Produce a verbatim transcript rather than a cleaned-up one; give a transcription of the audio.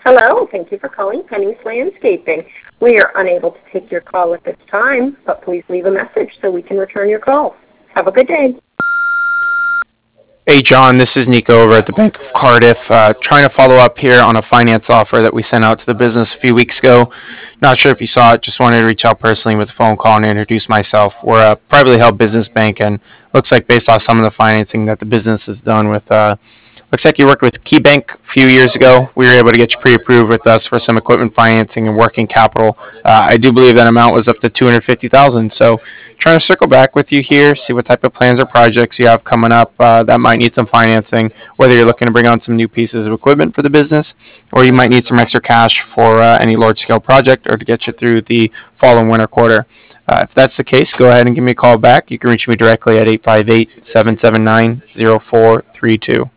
Hello, thank you for calling Penny's Landscaping. We are unable to take your call at this time, but please leave a message so we can return your call. Have a good day. Hey John, this is Nico over at the Bank of Cardiff. Uh, trying to follow up here on a finance offer that we sent out to the business a few weeks ago. Not sure if you saw it, just wanted to reach out personally with a phone call and introduce myself. We're a privately held business bank, and looks like based off some of the financing that the business has done with uh, looks like you worked with KeyBank a few years ago. We were able to get you pre-approved with us for some equipment financing and working capital. Uh, I do believe that amount was up to two hundred fifty thousand dollars. So trying to circle back with you here, see what type of plans or projects you have coming up uh, that might need some financing, whether you're looking to bring on some new pieces of equipment for the business, or you might need some extra cash for uh, any large-scale project or to get you through the fall and winter quarter. Uh, if that's the case, go ahead and give me a call back. You can reach me directly at eight five eight, seven seven nine, zero four three two.